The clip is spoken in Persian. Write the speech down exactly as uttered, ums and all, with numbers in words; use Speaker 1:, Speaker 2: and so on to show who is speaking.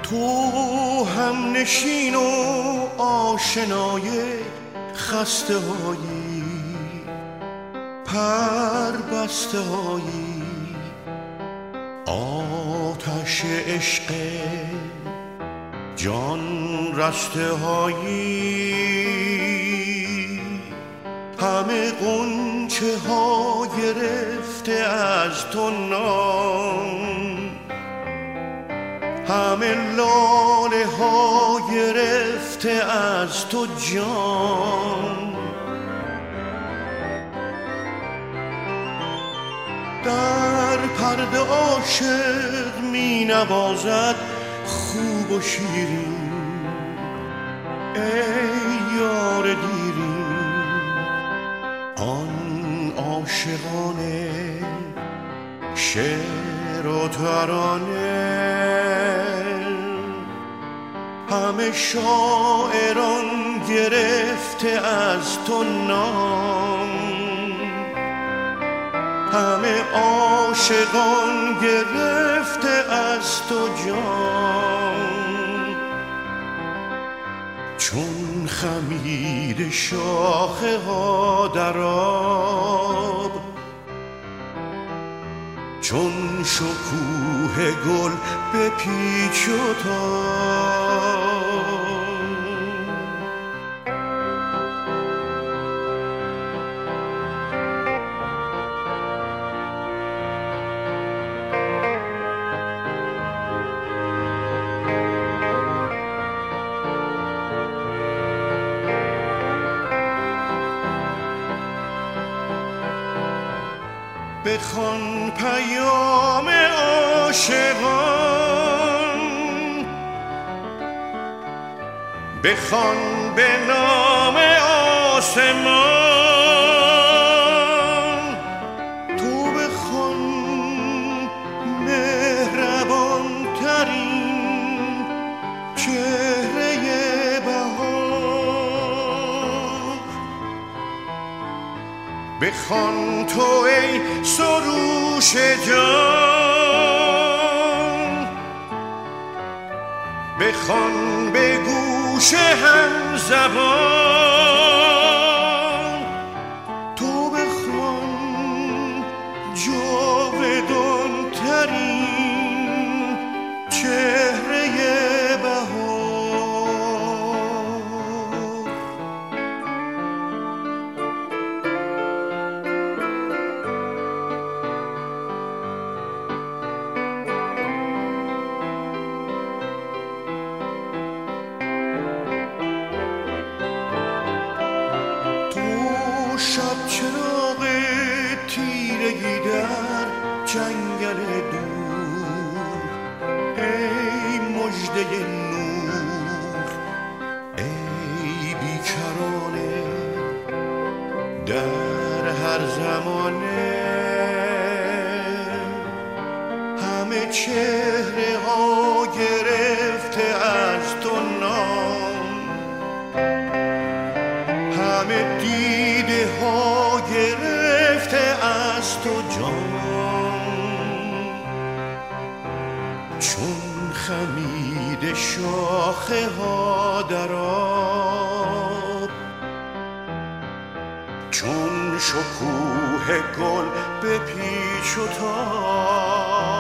Speaker 1: تو هم نشین و آشنای خسته هایی، پر بسته هایی، آتش عشق جان رسته هایی، همه غنچه ها گرفته از تو نام، همه لاله ها گرفته از تو جان. در پرده عاشق می نوازد خوب و شیرین، ای یار دیرین آن عاشقانه شعر و ترانه. همه شاعران گرفته از تو نام، همه عاشقان گرفته از تو جان. چون خمیر شاخه ها در آب، چون شکوه گل به پیچ و تاب. بخوان پیام عاشقان، بخوان به نام آسمان، تو بخوان مهربان ترین چهره بهار. بخوان تو ای سروش جان، بخوان به گوش هم زبان، تو بخوان جاودان ترین چهره بهار. شب چراغ تیرگی در جنگل دور، ای مژده نور، ای بیکرانه در هر زمانه. همه چهره ها گرفته از تو نام، همه دیده ها گرفته از تو جان. چون خمید شاخه ها در آب، چون شکوه گل به پیچ و تاب.